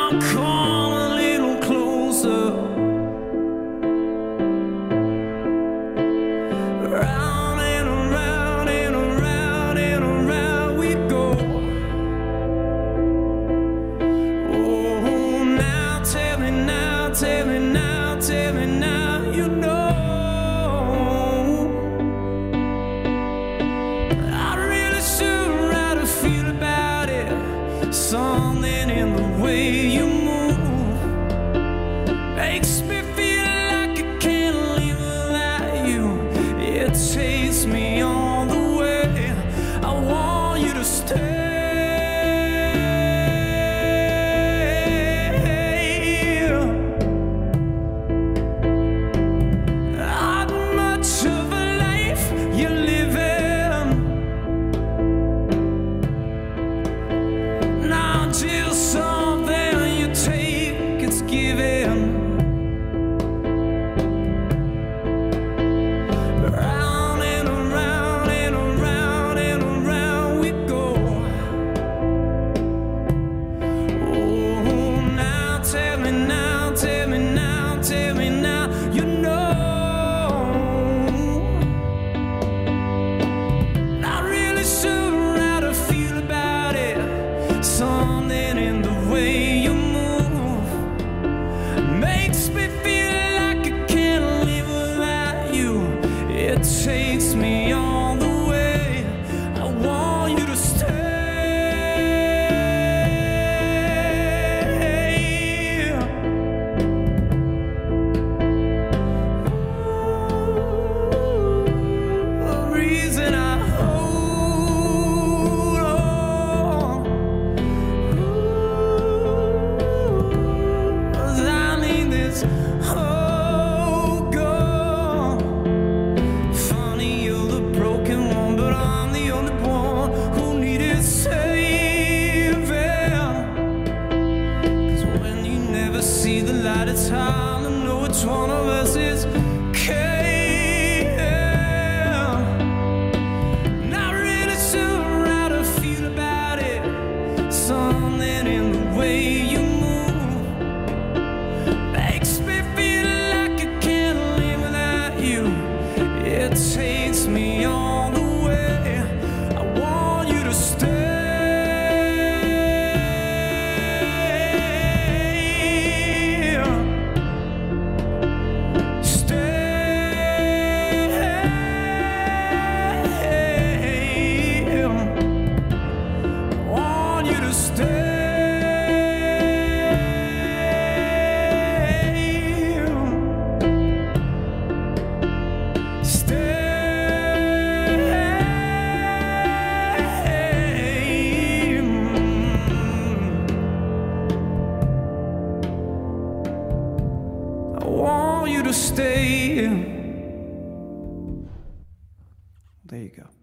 come a little closer. Round and around and around and around we go. Oh, now tell me now, tell me now, tell me now, you know. Something in the way you move makes me feel like I can't live without you. It takes me all the way. I want you to stay. Not much of a life you live in. Till something you take, it's given. Round and around and around and around we go. Oh, now tell me now, tell me now, tell me now, you know. Not really sure how to feel about it. Something in the way you move makes me feel like I can't live without you. It takes me all the way. I want you to stay. The reason I see the light, it's hard to know which one of us is caving. Not really sure how to feel about it. Something in the way you move makes me feel like I can't live without you. It takes me all the way. I want you to stay. I want you to stay. There you go.